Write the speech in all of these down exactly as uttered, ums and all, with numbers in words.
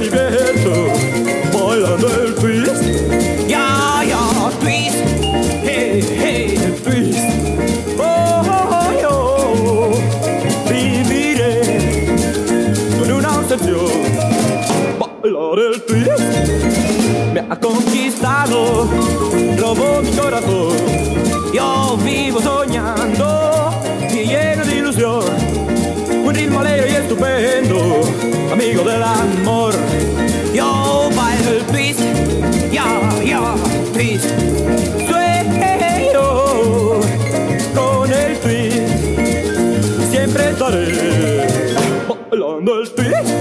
divierto bailando el twist. Ya, ya, twist. Hey, hey, el twist. Oh, oh, oh, viviré con una obsesión. Bailar el twist me ha conquistado, robó mi corazón. Yo vivo soñando y lleno de ilusión. Un ritmo alegre y estupendo, amigo del amor. Yo bailo el twist. Ya, ya, twist. Sueño con el twist, siempre estaré bailando el twist.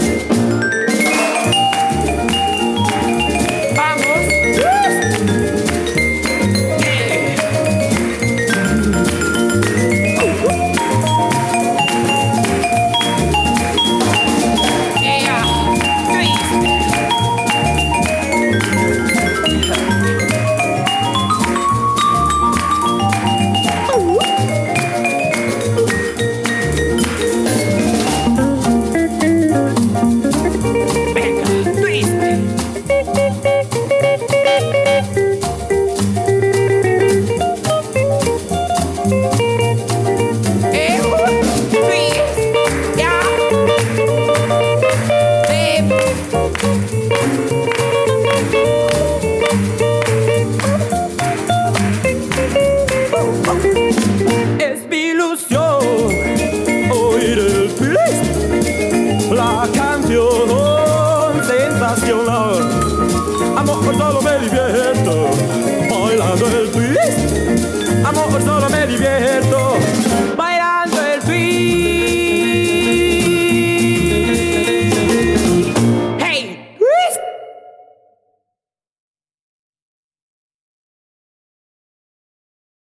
Es mi ilusión oír el twist, la canción sensacional. Amor, solo me divierto